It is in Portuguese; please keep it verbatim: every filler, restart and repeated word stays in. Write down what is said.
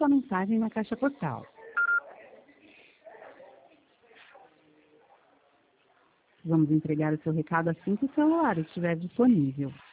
sua mensagem na caixa postal. Vamos entregar o seu recado assim que o celular estiver disponível.